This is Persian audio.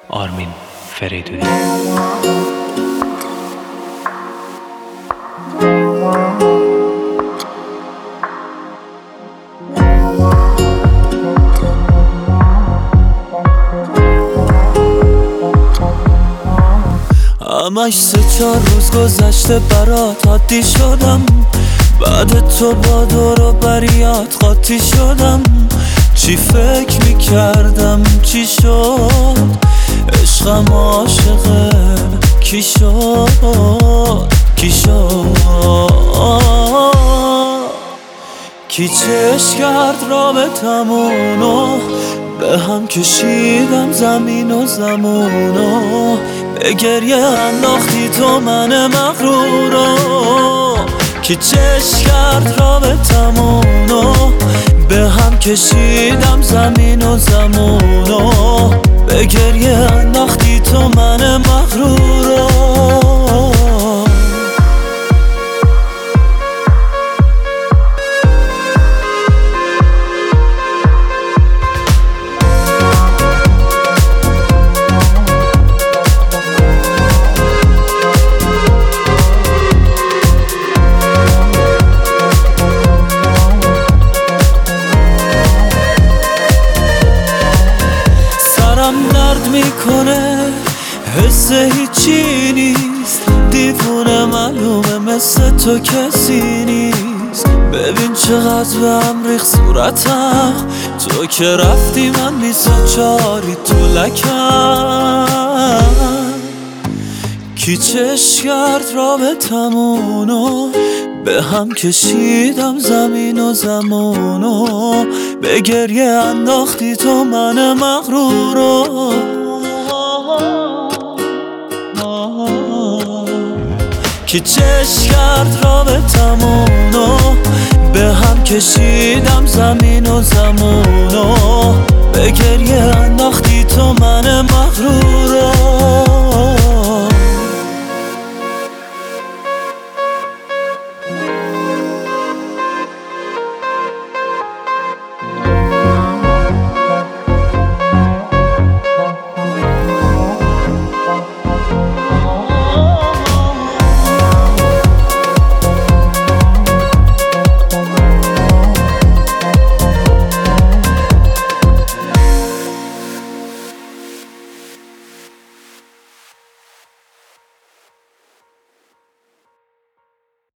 آرمین فریدونی. همش 3-4 روز گذشته برات عادی شدم، بعد تو با دور و بریات قاطی شدم. چی فکر میکردم چی شد، عشقم عاشقه کی شد کی چش کرد رابطمونو، به هم کشیدم زمین و زمونو، به گریه انداختی تو من مغرورو. کی چش کرد رابطمونو، به هم کشیدم زمین و زمونو، به گریه انداختی تو من مغرورو. درد میکنه حس هیچی نیست، دیوونه معلومه مثل تو کسی نیست. ببین چقدر به هم ریخ صورتم، تو که رفتی من 24 تو لکم. کی چش کرد رابطمونو، به هم کشیدم زمین و زمونو، به گریه انداختی تو من مغرورو. کی چش کرد رابطمونو، به هم کشیدم زمین و زمونو،